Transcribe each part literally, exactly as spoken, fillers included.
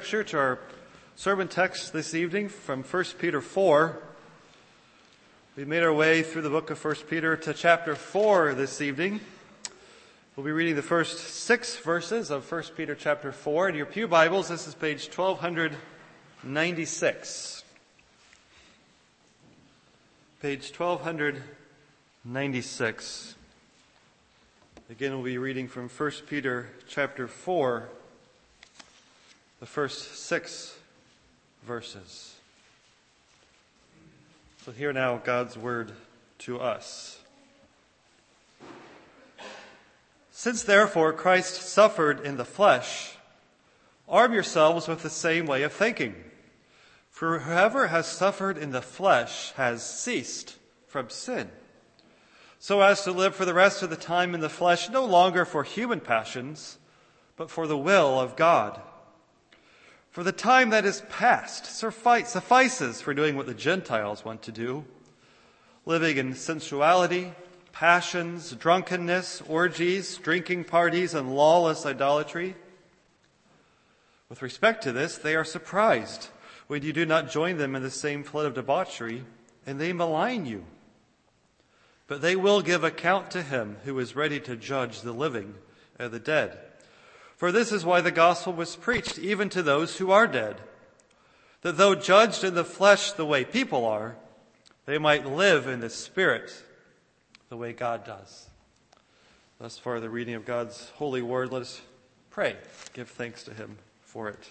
Scripture to our sermon text this evening from First Peter four. We made our way through the book of First Peter to chapter four this evening. We'll be reading the first six verses of First Peter chapter four. In your pew Bibles, this is page twelve ninety-six. Page twelve ninety-six. Again, we'll be reading from First Peter chapter four, the first six verses. So hear now God's word to us. Since therefore Christ suffered in the flesh, arm yourselves with the same way of thinking. For whoever has suffered in the flesh has ceased from sin, so as to live for the rest of the time in the flesh, no longer for human passions, but for the will of God. For the time that is past suffices for doing what the Gentiles want to do, living in sensuality, passions, drunkenness, orgies, drinking parties, and lawless idolatry. With respect to this, they are surprised when you do not join them in the same flood of debauchery, and they malign you. But they will give account to him who is ready to judge the living and the dead. For this is why the gospel was preached even to those who are dead, that though judged in the flesh the way people are, they might live in the spirit the way God does. Thus far, the reading of God's holy word. Let us pray. Give thanks to him for it.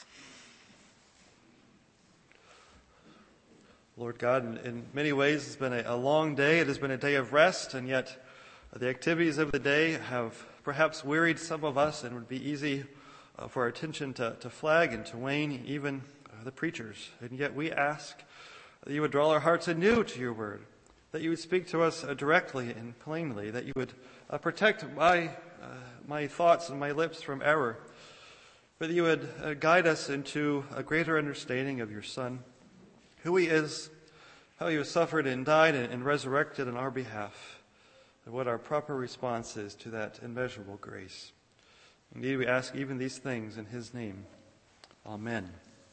Lord God, in many ways it's been a long day. It has been a day of rest, and yet the activities of the day have perhaps wearied some of us, and would be easy uh, for our attention to, to flag and to wane, even uh, the preachers. And yet we ask that you would draw our hearts anew to your word, that you would speak to us uh, directly and plainly, that you would uh, protect my, uh, my thoughts and my lips from error, but that you would uh, guide us into a greater understanding of your Son, who he is, how he was suffered and died and, and resurrected on our behalf, and what our proper response is to that immeasurable grace. Indeed, we ask even these things in his name. Amen.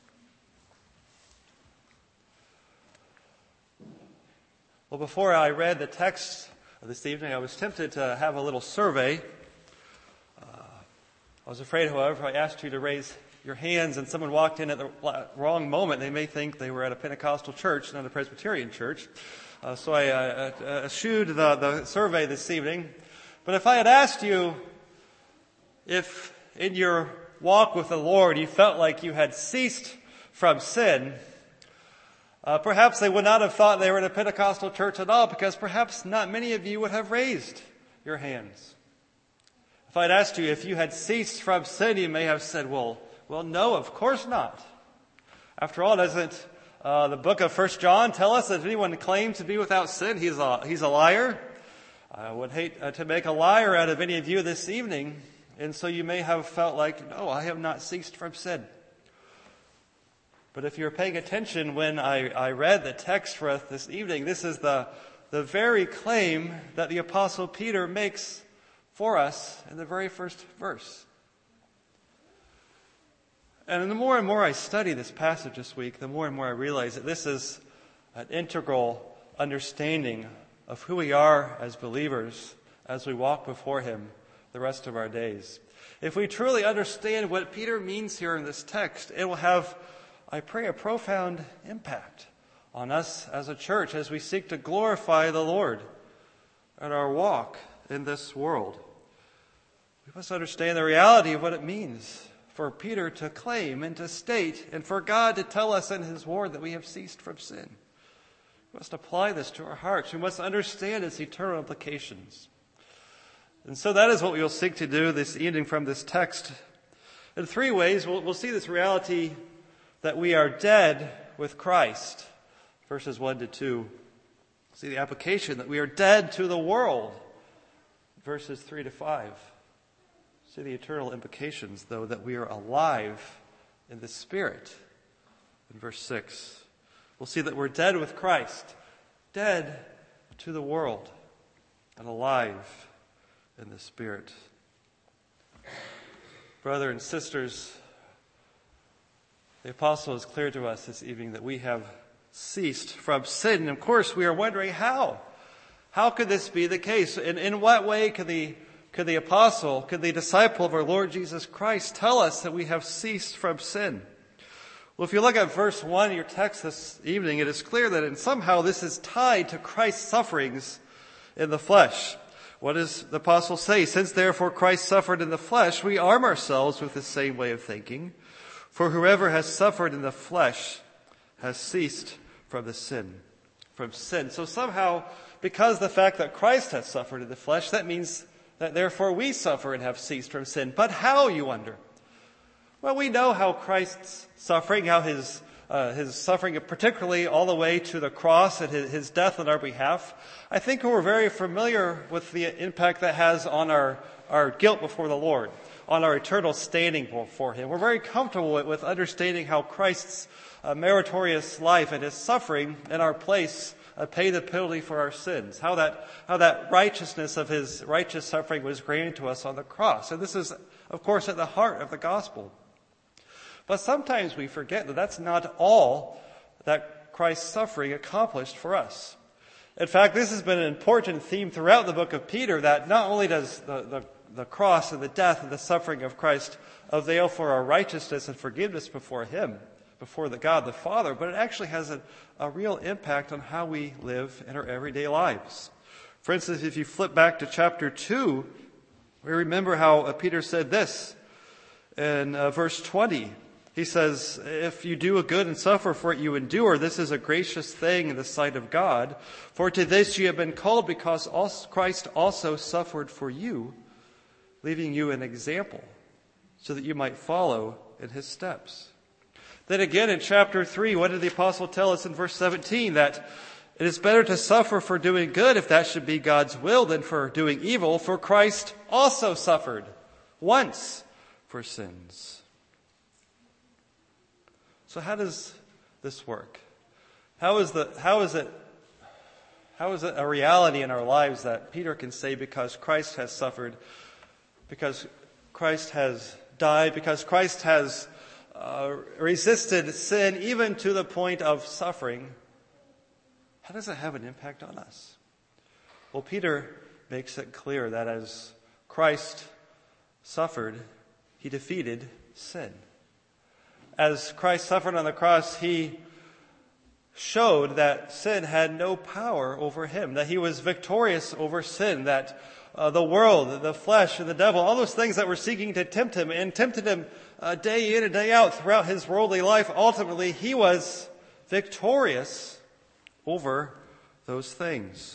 Well, before I read the text this evening, I was tempted to have a little survey. Uh, I was afraid, however, if I asked you to raise your hands and someone walked in at the wrong moment, they may think they were at a Pentecostal church, not a Presbyterian church. Uh, so I uh, uh, eschewed the, the survey this evening. But if I had asked you if in your walk with the Lord you felt like you had ceased from sin, uh, perhaps they would not have thought they were in a Pentecostal church at all, because perhaps not many of you would have raised your hands. If I'd asked you if you had ceased from sin, you may have said, well, well, no, of course not. After all, doesn't uh, the book of First John tell us that if anyone claims to be without sin, he's a, he's a liar? I would hate uh, to make a liar out of any of you this evening, and so you may have felt like, no, I have not ceased from sin. But if you're paying attention when I, I read the text for us this evening, this is the, the very claim that the Apostle Peter makes for us in the very first verse. And the more and more I study this passage this week, the more and more I realize that this is an integral understanding of who we are as believers as we walk before him the rest of our days. If we truly understand what Peter means here in this text, it will have, I pray, a profound impact on us as a church as we seek to glorify the Lord in our walk in this world. We must understand the reality of what it means for Peter to claim and to state, and for God to tell us in his word that we have ceased from sin. We must apply this to our hearts. We must understand its eternal implications. And so that is what we will seek to do this evening from this text. In three ways, we'll, we'll see this reality that we are dead with Christ, verses one to two. See the application that we are dead to the world, verses three to five. See the eternal implications, though, that we are alive in the Spirit, in verse six. We'll see that we're dead with Christ, dead to the world, and alive in the Spirit. Brother and sisters, The apostle is clear to us this evening that we have ceased from sin. And of course, we are wondering how. How could this be the case? In, in what way could the, could the apostle, could the disciple of our Lord Jesus Christ tell us that we have ceased from sin? Well, if you look at verse one of your text this evening, it is clear that in somehow this is tied to Christ's sufferings in the flesh. What does the apostle say? Since therefore Christ suffered in the flesh, we arm ourselves with the same way of thinking. For whoever has suffered in the flesh has ceased from the sin, from sin. So somehow, because the fact that Christ has suffered in the flesh, that means that therefore we suffer and have ceased from sin. But how, you wonder? Well, we know how Christ's suffering, how his uh, his suffering, particularly all the way to the cross and his, his death on our behalf. I think we're very familiar with the impact that has on our, our guilt before the Lord, on our eternal standing before him. We're very comfortable with, with understanding how Christ's uh, meritorious life and his suffering in our place uh, paid the penalty for our sins, how that, how that righteousness of his righteous suffering was granted to us on the cross. And this is, of course, at the heart of the gospel. But sometimes we forget that that's not all that Christ's suffering accomplished for us. In fact, this has been an important theme throughout the book of Peter, that not only does the, the, the cross and the death and the suffering of Christ avail for our righteousness and forgiveness before him, before the God the Father, but it actually has a, a real impact on how we live in our everyday lives. For instance, if you flip back to chapter two, we remember how uh, Peter said this in uh, verse twenty. He says, if you do a good and suffer for it, you endure. This is a gracious thing in the sight of God. For to this you have been called, because Christ also suffered for you, leaving you an example, so that you might follow in his steps. Then again in chapter three, what did the apostle tell us in verse seventeen? That it is better to suffer for doing good, if that should be God's will, than for doing evil. For Christ also suffered once for sins. So how does this work? How is the, how is it, how is it a reality in our lives that Peter can say, because Christ has suffered, because Christ has died, because Christ has uh, resisted sin even to the point of suffering, how does it have an impact on us? Well, Peter makes it clear that as Christ suffered, he defeated sin. As Christ suffered on the cross, he showed that sin had no power over him, that he was victorious over sin, that uh, the world, the flesh, and the devil, all those things that were seeking to tempt him and tempted him uh, day in and day out throughout his worldly life, ultimately he was victorious over those things.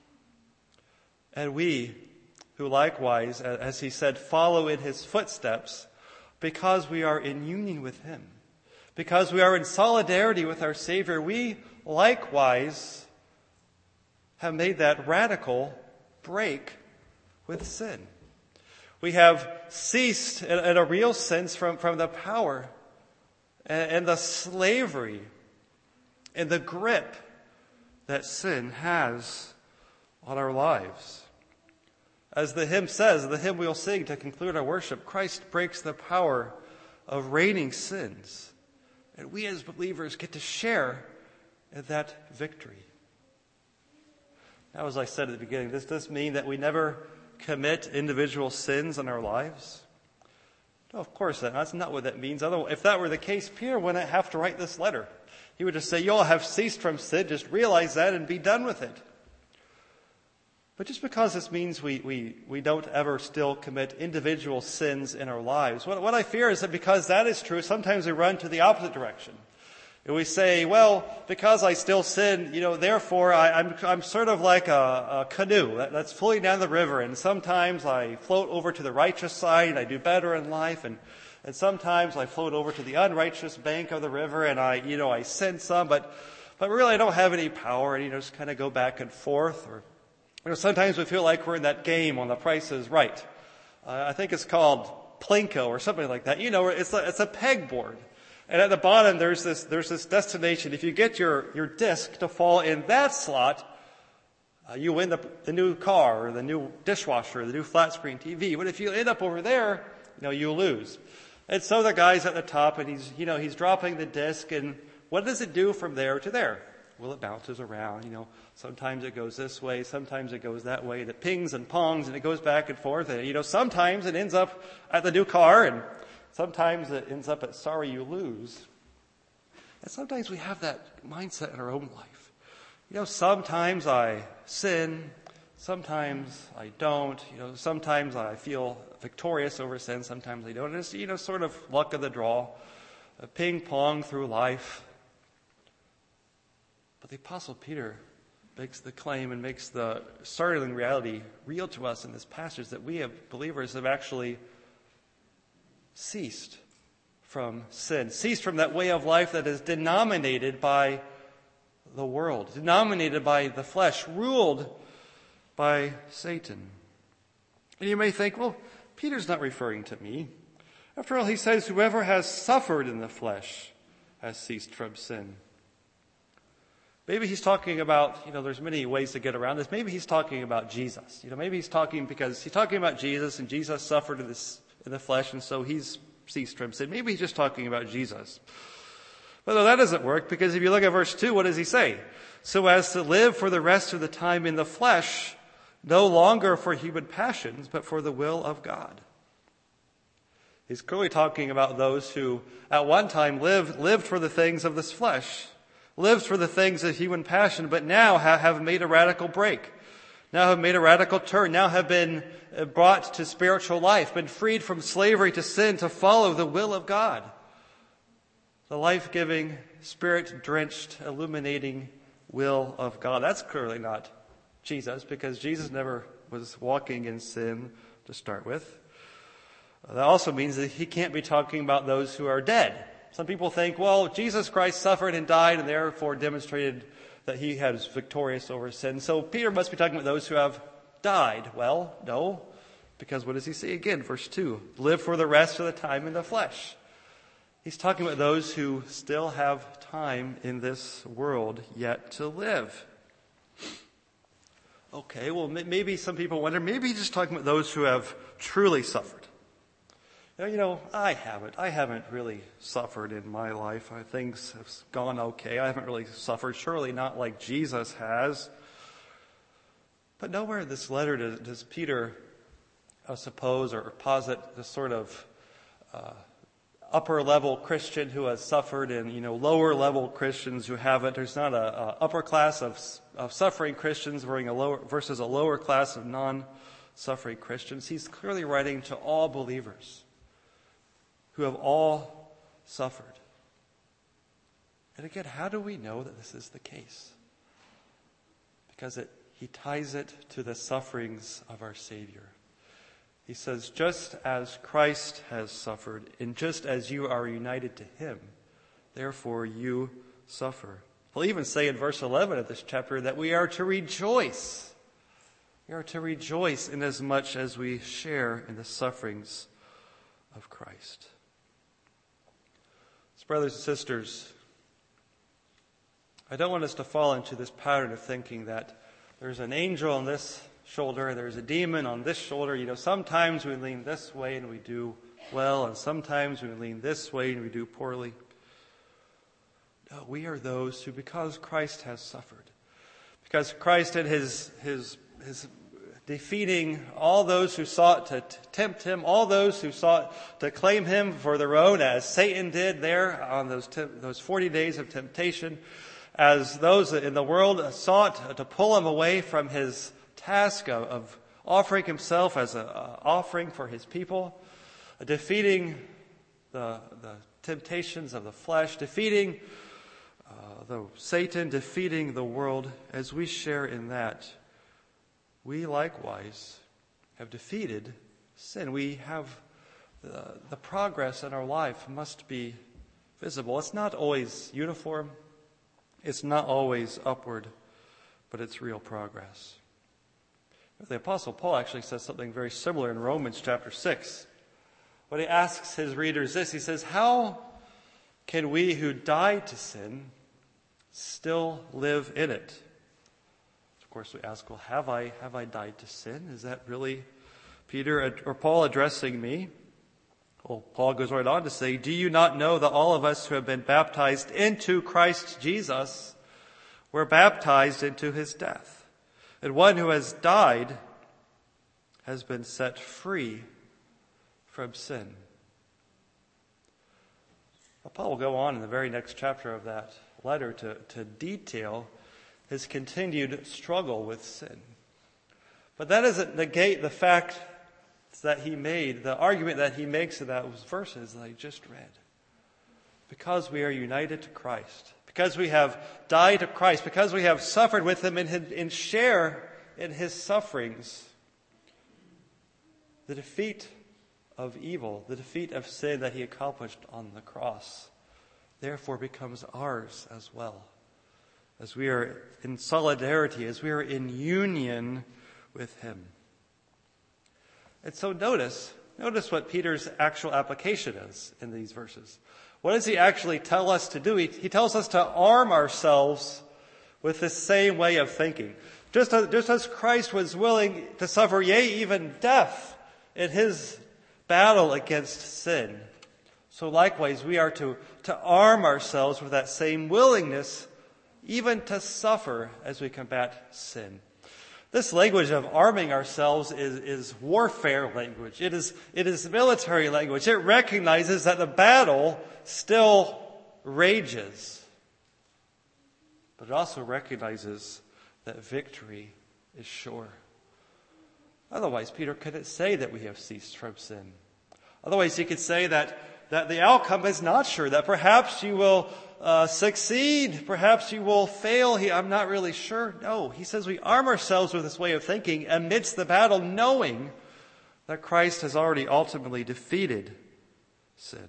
And we, who likewise, as he said, follow in his footsteps, because we are in union with him, because we are in solidarity with our Savior, we likewise have made that radical break with sin. We have ceased, in, in a real sense, from, from the power and, and the slavery and the grip that sin has on our lives. As the hymn says, the hymn we'll sing to conclude our worship, Christ breaks the power of reigning sins. And we as believers get to share in that victory. Now, as I said at the beginning, does this mean that we never commit individual sins in our lives? No, of course not. That's not what that means. Otherwise, if that were the case, Peter wouldn't have to write this letter. He would just say, you all have ceased from sin, just realize that and be done with it. But just because this means we, we, we don't ever still commit individual sins in our lives, what, what I fear is that because that is true, sometimes we run to the opposite direction. And we say, well, because I still sin, you know, therefore I, I'm, I'm sort of like a, a canoe that, that's floating down the river, and sometimes I float over to the righteous side and I do better in life, and, and sometimes I float over to the unrighteous bank of the river and I, you know, I sin some, but, but really I don't have any power, and, you know, just kind of go back and forth. Or, you know, sometimes we feel like we're in that game on The Price is Right. Uh, I think it's called Plinko or something like that. You know, it's a, it's a pegboard. And at the bottom, there's this, there's this destination. If you get your, your disc to fall in that slot, uh, you win the, the new car or the new dishwasher or the new flat screen T V. But if you end up over there, you know, you lose. And so the guy's at the top, and he's, you know, he's dropping the disc, and what does it do from there to there? Well, it bounces around, you know. Sometimes it goes this way, sometimes it goes that way, and it pings and pongs, and it goes back and forth. And, you know, sometimes it ends up at the new car, and sometimes it ends up at sorry you lose. And sometimes we have that mindset in our own life. You know, sometimes I sin, sometimes I don't. You know, sometimes I feel victorious over sin, sometimes I don't. And it's, you know, sort of luck of the draw, a ping-pong through life. But the Apostle Peter makes the claim and makes the startling reality real to us in this passage that we, as believers, have actually ceased from sin, ceased from that way of life that is denominated by the world, denominated by the flesh, ruled by Satan. And you may think, well, Peter's not referring to me. After all, he says, whoever has suffered in the flesh has ceased from sin. Maybe he's talking about, you know, there's many ways to get around this. Maybe he's talking about Jesus. You know, maybe he's talking because he's talking about Jesus, and Jesus suffered in, this, in the flesh, and so he's ceased from sin. Maybe he's just talking about Jesus. But no, that doesn't work, because if you look at verse two, what does he say? So as to live for the rest of the time in the flesh, no longer for human passions, but for the will of God. He's clearly talking about those who at one time lived, lived for the things of this flesh, lived for the things of human passion, but now have, have made a radical break, now have made a radical turn, now have been brought to spiritual life, been freed from slavery to sin to follow the will of God. The life-giving, spirit-drenched, illuminating will of God. That's clearly not Jesus, because Jesus never was walking in sin to start with. That also means that he can't be talking about those who are dead. Some people think, well, Jesus Christ suffered and died and therefore demonstrated that he was victorious over sin. So Peter must be talking about those who have died. Well, no, because what does he say again? Verse two, live for the rest of the time in the flesh. He's talking about those who still have time in this world yet to live. Okay, well, maybe some people wonder, maybe he's just talking about those who have truly suffered. You know, I haven't. I haven't really suffered in my life. Things have gone okay. I haven't really suffered, surely not like Jesus has. But nowhere in this letter does, does Peter uh, suppose or posit this sort of uh, upper-level Christian who has suffered and, you know, lower-level Christians who haven't. There's not a, a upper class of, of suffering Christians versus a lower, versus a lower class of non-suffering Christians. He's clearly writing to all believers who have all suffered. And again, how do we know that this is the case? Because it, he ties it to the sufferings of our Savior. He says, just as Christ has suffered, and just as you are united to him, therefore you suffer. He'll even say in verse eleven of this chapter that we are to rejoice. We are to rejoice inasmuch as we share in the sufferings of Christ. So, brothers and sisters, I don't want us to fall into this pattern of thinking that there's an angel on this shoulder, there's a demon on this shoulder. You know, sometimes we lean this way and we do well, and sometimes we lean this way and we do poorly. No, we are those who, because Christ has suffered, because Christ in his his his defeating all those who sought to tempt him, all those who sought to claim him for their own, as Satan did there on those those forty days of temptation, as those in the world sought to pull him away from his task of, of offering himself as an offering for his people, defeating the, the temptations of the flesh, defeating uh, the Satan, defeating the world. As we share in that, we likewise have defeated sin. We have the, the progress in our life must be visible. It's not always uniform. It's not always upward, but it's real progress. The Apostle Paul actually says something very similar in Romans chapter six. When he asks his readers this, he says, how can we who died to sin still live in it? Of course, we ask, well, have I, have I died to sin? Is that really Peter or Paul addressing me? Well, Paul goes right on to say, do you not know that all of us who have been baptized into Christ Jesus were baptized into his death? And one who has died has been set free from sin. Well, Paul will go on in the very next chapter of that letter to, to detail his continued struggle with sin. But that doesn't negate the fact that he made, the argument that he makes in those verses that I just read. Because we are united to Christ, because we have died to Christ, because we have suffered with him and, and share in his sufferings, the defeat of evil, the defeat of sin that he accomplished on the cross, therefore becomes ours as well. As we are in solidarity, as we are in union with him. And so notice, notice what Peter's actual application is in these verses. What does he actually tell us to do? He, he tells us to arm ourselves with the same way of thinking. Just as, just as Christ was willing to suffer, yea, even death in his battle against sin, so likewise we are to, to arm ourselves with that same willingness, even to suffer as we combat sin. This language of arming ourselves is, is warfare language. It is, it is military language. It recognizes that the battle still rages. But it also recognizes that victory is sure. Otherwise, Peter couldn't say that we have ceased from sin. Otherwise, he could say that, that the outcome is not sure, that perhaps you will Uh, succeed. Perhaps you will fail. He, I'm not really sure. No, he says we arm ourselves with this way of thinking amidst the battle, knowing that Christ has already ultimately defeated sin.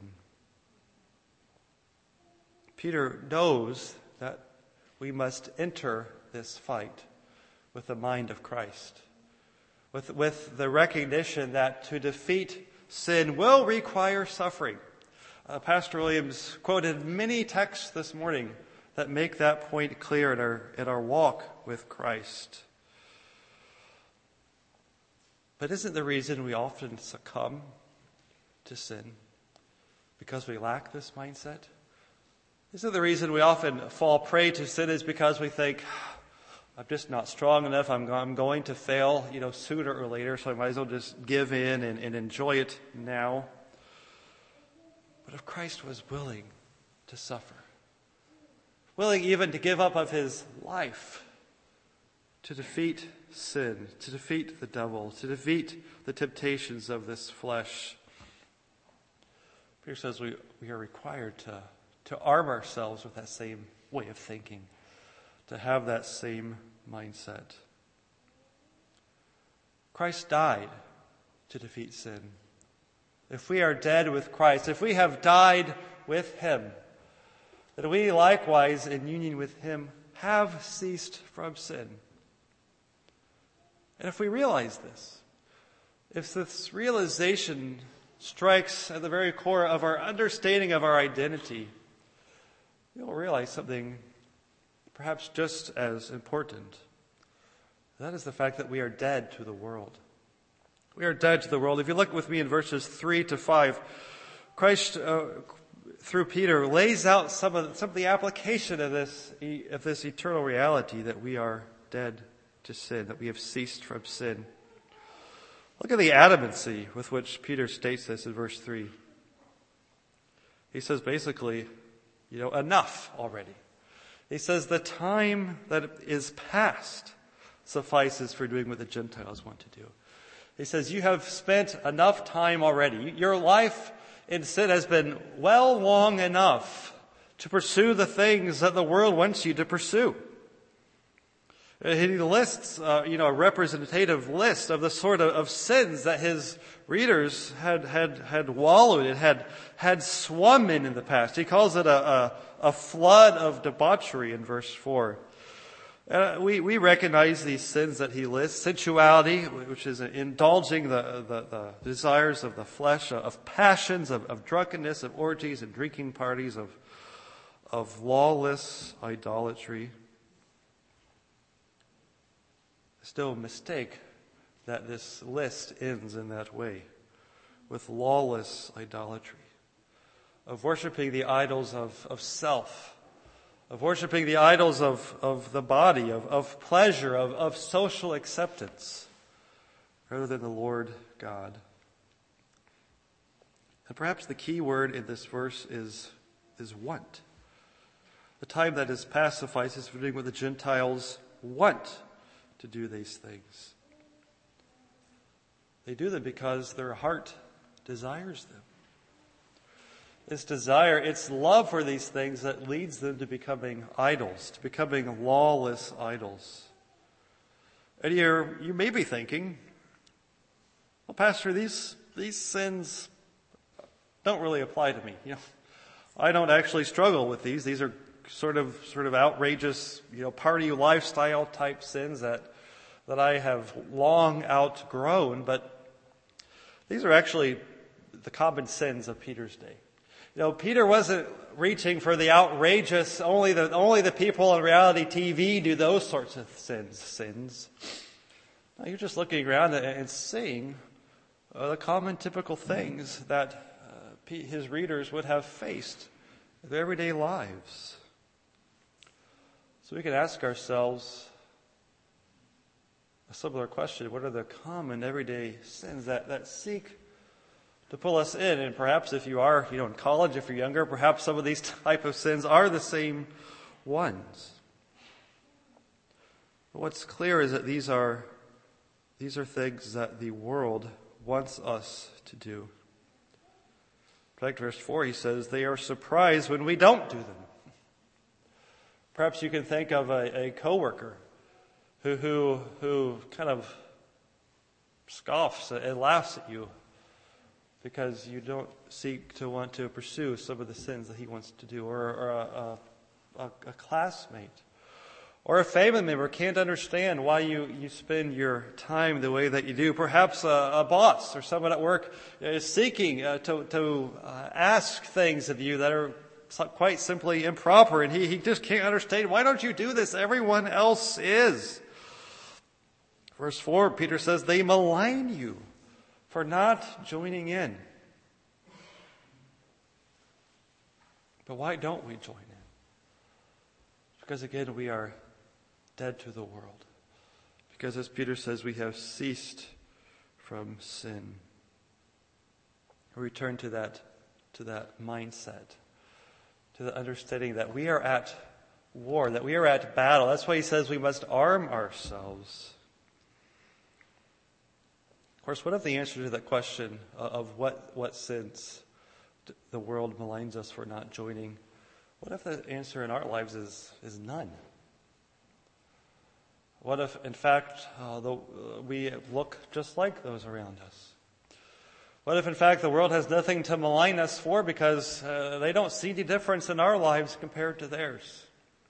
Peter knows that we must enter this fight with the mind of Christ, with, with the recognition that to defeat sin will require suffering. Uh, Pastor Williams quoted many texts this morning that make that point clear in our, in our walk with Christ. But isn't the reason we often succumb to sin because we lack this mindset? Isn't the reason we often fall prey to sin is because we think, I'm just not strong enough, I'm, I'm going to fail, you know, sooner or later, so I might as well just give in and, and enjoy it now. But if Christ was willing to suffer, willing even to give up of his life to defeat sin, to defeat the devil, to defeat the temptations of this flesh, Peter says we, we are required to, to arm ourselves with that same way of thinking, to have that same mindset. Christ died to defeat sin. If we are dead with Christ, if we have died with him, that we likewise in union with him have ceased from sin. And if we realize this, if this realization strikes at the very core of our understanding of our identity, we'll realize something perhaps just as important. That is the fact that we are dead to the world. We are dead to the world. If you look with me in verses three to five, Christ, uh, through Peter, lays out some of, some of the application of this, of this eternal reality that we are dead to sin, that we have ceased from sin. Look at the adamancy with which Peter states this in verse three. He says basically, you know, enough already. He says the time that is past suffices for doing what the Gentiles want to do. He says, you have spent enough time already. Your life in sin has been well long enough to pursue the things that the world wants you to pursue. He lists, uh, you know, a representative list of the sort of, of sins that his readers had, had, had wallowed in, had, had swum in in the past. He calls it a, a, a flood of debauchery in verse four. Uh, we, we recognize these sins that he lists. Sensuality, which is indulging the, the, the desires of the flesh, of passions, of, of drunkenness, of orgies and drinking parties, of, of lawless idolatry. Still a mistake that this list ends in that way, with lawless idolatry, of worshiping the idols of, of self, of worshiping the idols of, of the body, of, of pleasure, of, of social acceptance, rather than the Lord God. And perhaps the key word in this verse is, is want. The time that is past suffices for doing what the Gentiles want to do these things. They do them because their heart desires them. It's desire, it's love for these things that leads them to becoming idols, to becoming lawless idols. And you're, you may be thinking, well, Pastor, these, these sins don't really apply to me. You know, I don't actually struggle with these. These are sort of, sort of outrageous, you know, party lifestyle type sins that, that I have long outgrown, but these are actually the common sins of Peter's day. You know, Peter wasn't reaching for the outrageous, only the, only the people on reality T V do those sorts of sins, sins. No, you're just looking around and seeing uh, the common typical things that uh, his readers would have faced in their everyday lives. So we can ask ourselves a similar question. What are the common everyday sins that, that seek to pull us in? And perhaps if you are, you know, in college, if you're younger, perhaps some of these type of sins are the same ones. But what's clear is that these are, these are things that the world wants us to do. In fact, verse four, he says, they are surprised when we don't do them. Perhaps you can think of a, a coworker who, who, who kind of scoffs and laughs at you because you don't seek to want to pursue some of the sins that he wants to do, or, or a, a, a classmate, or a family member can't understand why you, you spend your time the way that you do. Perhaps a, a boss or someone at work is seeking uh, to, to uh, ask things of you that are quite simply improper, and he, he just can't understand. Why don't you do this? Everyone else is. Verse four, Peter says, they malign you for not joining in. But why don't we join in? Because again, we are dead to the world. Because as Peter says, we have ceased from sin. We return to that, to that mindset, to the understanding that we are at war, that we are at battle. That's why he says we must arm ourselves. Of course, what if the answer to that question of what, what sins the world maligns us for not joining, what if the answer in our lives is, is none? What if, in fact, uh, the, uh, we look just like those around us? What if, in fact, the world has nothing to malign us for because uh, they don't see the difference in our lives compared to theirs?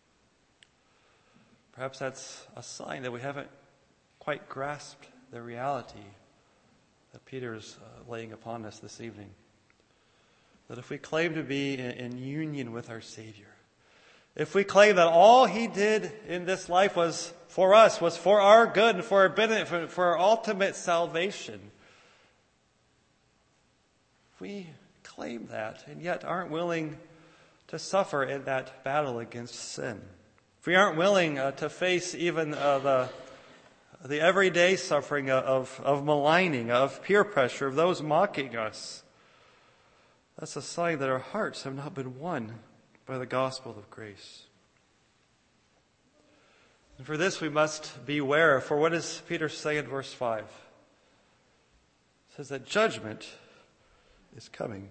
Perhaps that's a sign that we haven't quite grasped the reality that Peter is uh, laying upon us this evening. That if we claim to be in, in union with our Savior, if we claim that all He did in this life was for us, was for our good and for our benefit, for, for our ultimate salvation, if we claim that and yet aren't willing to suffer in that battle against sin, if we aren't willing uh, to face even uh, the the everyday suffering of, of maligning, of peer pressure, of those mocking us, that's a sign that our hearts have not been won by the gospel of grace. And for this we must beware. For what does Peter say in verse five? It says that judgment is coming.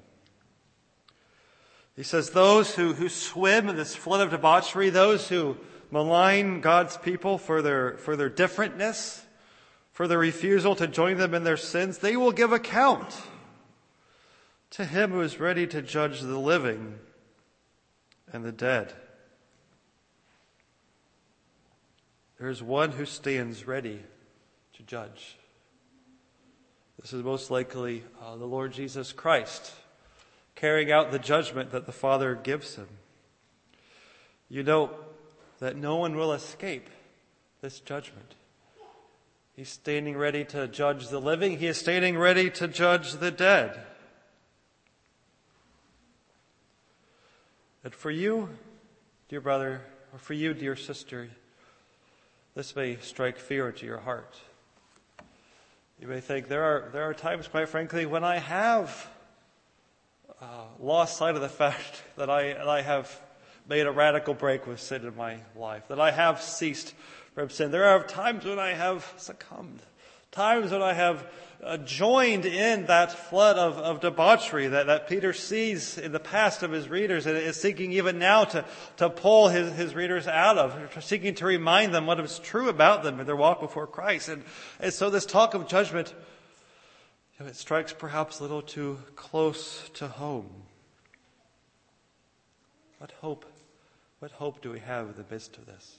He says those who, who swim in this flood of debauchery, those who malign God's people for their, for their differentness, for their refusal to join them in their sins, they will give account to Him who is ready to judge the living and the dead. There is one who stands ready to judge. This is most likely uh, the Lord Jesus Christ, carrying out the judgment that the Father gives Him. You know that no one will escape this judgment. He's standing ready to judge the living. He is standing ready to judge the dead. And for you, dear brother, or for you, dear sister, this may strike fear into your heart. You may think, there are there are times, quite frankly, when I have uh, lost sight of the fact that I, that I have made a radical break with sin in my life, that I have ceased from sin. There are times when I have succumbed, times when I have uh, joined in that flood of, of debauchery that, that Peter sees in the past of his readers and is seeking even now to, to pull his, his readers out of, seeking to remind them what is true about them in their walk before Christ. And, and so this talk of judgment, you know, it strikes perhaps a little too close to home. What hope, what hope do we have in the midst of this?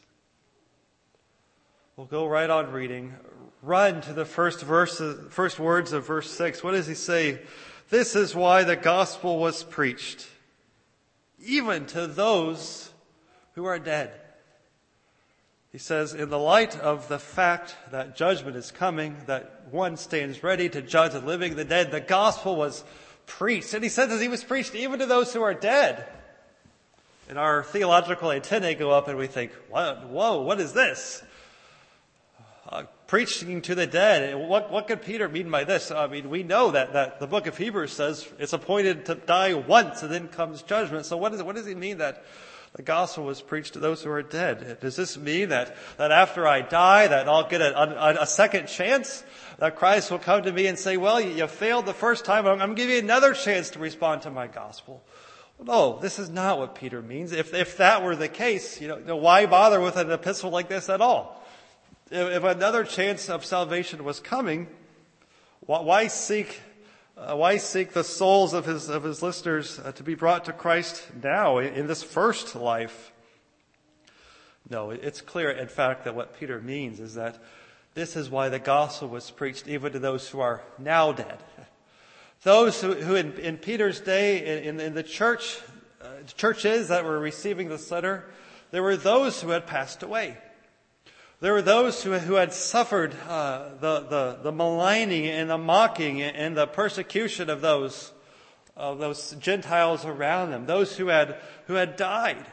We'll go right on reading. Run to the first verse, first words of verse six. What does he say? This is why the gospel was preached, even to those who are dead. He says, in the light of the fact that judgment is coming, that one stands ready to judge the living, the dead, the gospel was preached. And he says that he was preached even to those who are dead. And our theological antennae go up and we think, whoa, what is this? Uh, preaching to the dead. What, what could Peter mean by this? I mean, we know that, that the book of Hebrews says it's appointed to die once and then comes judgment. So what, is, what does he mean that the gospel was preached to those who are dead? Does this mean that, that after I die, that I'll get a, a, a second chance? That Christ will come to me and say, well, you, you failed the first time. I'm, I'm going to give you another chance to respond to my gospel. No, this is not what Peter means. If, if that were the case, you know, why bother with an epistle like this at all? If another chance of salvation was coming, why seek, uh, why seek the souls of his of his listeners uh, to be brought to Christ now in, in this first life? No, it's clear, in fact, that what Peter means is that this is why the gospel was preached even to those who are now dead, those who, who in, in Peter's day in, in, in the church uh, churches that were receiving this letter, there were those who had passed away. There were those who, who had suffered uh, the, the, the maligning and the mocking and the persecution of those, of those Gentiles around them, those who had, who had died.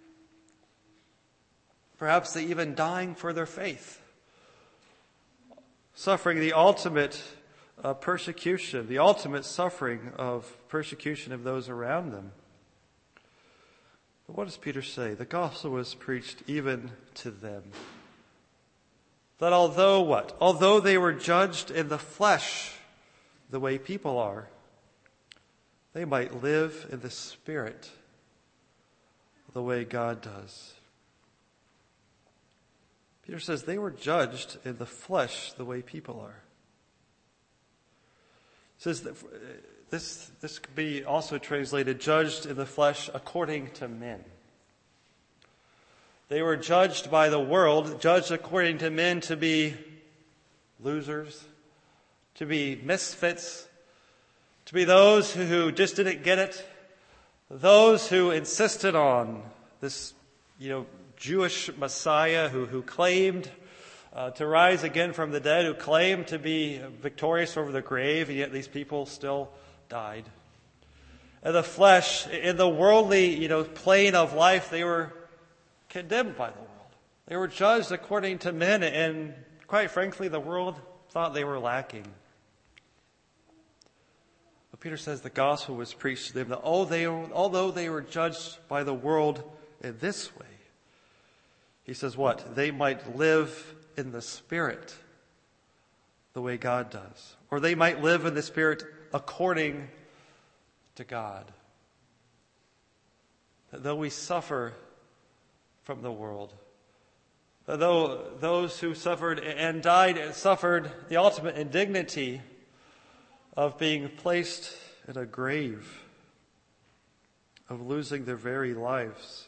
Perhaps they even dying for their faith. Suffering the ultimate uh, persecution, the ultimate suffering of persecution of those around them. But what does Peter say? The gospel was preached even to them. That although what? Although they were judged in the flesh, the way people are, they might live in the Spirit, the way God does. Peter says they were judged in the flesh, the way people are. He says that this, this could be also translated, judged in the flesh according to men. They were judged by the world, judged according to men to be losers, to be misfits, to be those who just didn't get it, those who insisted on this, you know, Jewish Messiah who, who claimed uh, to rise again from the dead, who claimed to be victorious over the grave, and yet these people still died. In the flesh, in the worldly, you know, plane of life, they were condemned by the world. They were judged according to men, and quite frankly, the world thought they were lacking. But Peter says the gospel was preached to them that although they were judged by the world in this way, he says what? They might live in the Spirit the way God does. Or they might live in the Spirit according to God. That though we suffer from the world, though those who suffered and died suffered the ultimate indignity of being placed in a grave, of losing their very lives,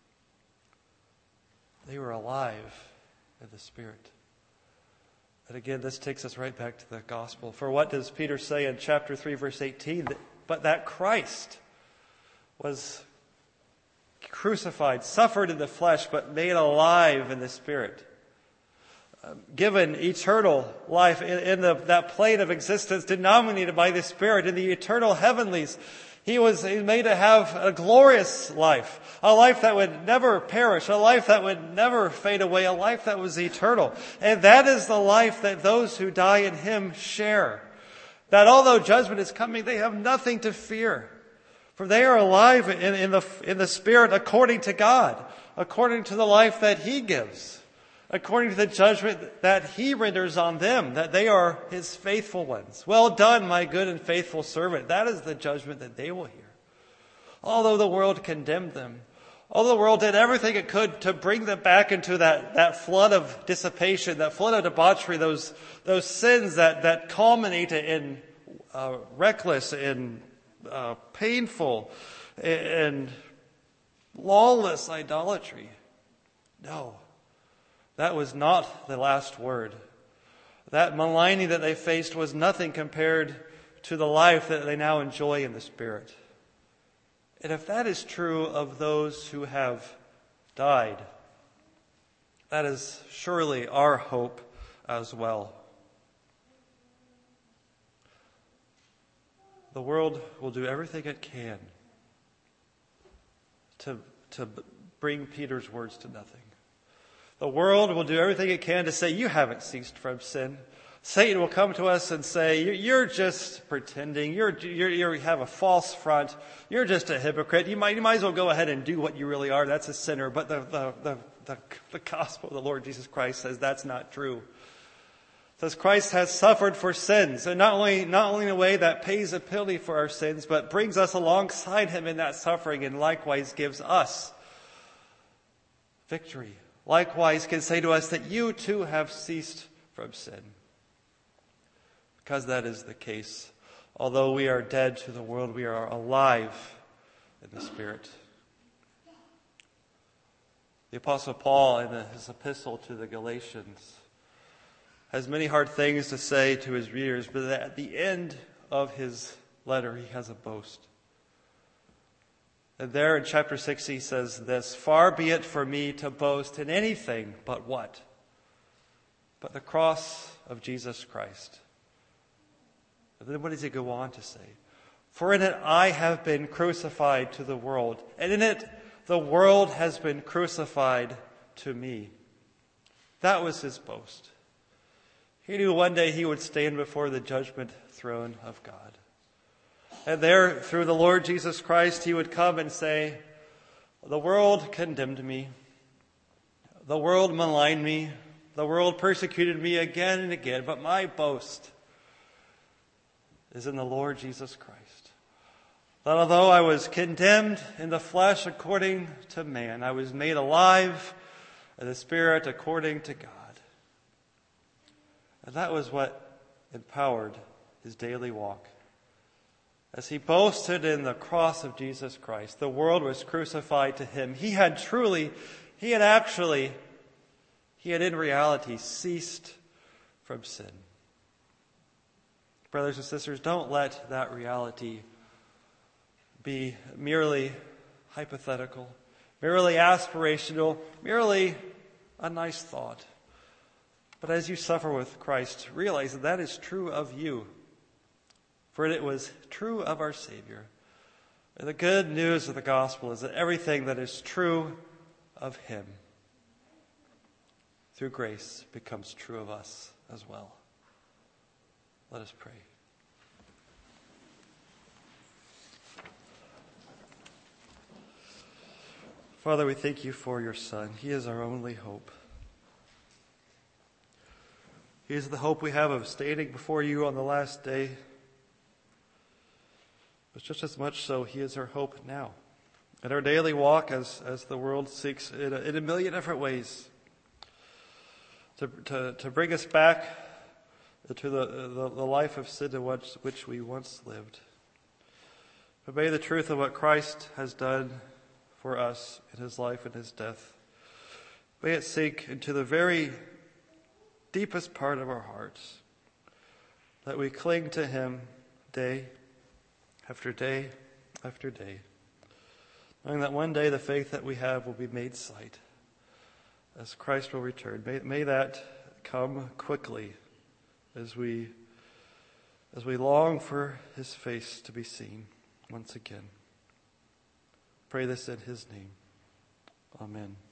they were alive in the Spirit. And again, this takes us right back to the gospel. For what does Peter say in chapter three, verse eighteen? But that Christ was crucified, suffered in the flesh, but made alive in the Spirit. given eternal life in, in the, that plane of existence denominated by the Spirit in the eternal heavenlies. He was made to have a glorious life, a life that would never perish, a life that would never fade away, a life that was eternal. And that is the life that those who die in Him share. That although judgment is coming, they have nothing to fear. For they are alive in, in the, in the Spirit according to God, according to the life that He gives, according to the judgment that He renders on them, that they are His faithful ones. Well done, my good and faithful servant. That is the judgment that they will hear. Although the world condemned them, although the world did everything it could to bring them back into that, that flood of dissipation, that flood of debauchery, those, those sins that, that culminate in uh, reckless and uh, painful and lawless idolatry. No. That was not the last word. That maligning that they faced was nothing compared to the life that they now enjoy in the Spirit. And if that is true of those who have died, that is surely our hope as well. The world will do everything it can to, to bring Peter's words to nothing. The world will do everything it can to say, you haven't ceased from sin. Satan will come to us and say, you're just pretending. You're, you're, you have a false front. You're just a hypocrite. You might, you might as well go ahead and do what you really are. That's a sinner. But the, the, the, the, the gospel of the Lord Jesus Christ says that's not true. It says Christ has suffered for sins. And not only, not only in a way that pays a penalty for our sins, but brings us alongside Him in that suffering and likewise gives us victory. Likewise can say to us that you too have ceased from sin. Because that is the case. Although we are dead to the world, we are alive in the Spirit. The Apostle Paul in his epistle to the Galatians has many hard things to say to his readers, but at the end of his letter he has a boast. And there in chapter six he says this, far be it for me to boast in anything but what? But the cross of Jesus Christ. And then what does he go on to say? For in it I have been crucified to the world, and in it the world has been crucified to me. That was his boast. He knew one day he would stand before the judgment throne of God. And there, through the Lord Jesus Christ, he would come and say, the world condemned me. The world maligned me. The world persecuted me again and again. But my boast is in the Lord Jesus Christ. That although I was condemned in the flesh according to man, I was made alive in the Spirit according to God. And that was what empowered his daily walk. As he boasted in the cross of Jesus Christ, the world was crucified to him. He had truly, he had actually, he had in reality ceased from sin. Brothers and sisters, don't let that reality be merely hypothetical, merely aspirational, merely a nice thought. But as you suffer with Christ, realize that that is true of you. For it was true of our Savior. And the good news of the gospel is that everything that is true of Him, through grace, becomes true of us as well. Let us pray. Father, we thank you for your Son. He is our only hope. He is the hope we have of standing before you on the last day. But just as much so, he is our hope now. In our daily walk as, as the world seeks in a, in a million different ways to, to, to bring us back to the, the, the life of sin in which, which we once lived. But may the truth of what Christ has done for us in his life and his death, may it sink into the very deepest part of our hearts, that we cling to him day after day after day, knowing that one day the faith that we have will be made sight as Christ will return. May, may that come quickly as we as we long for his face to be seen once again. Pray this in his name. Amen.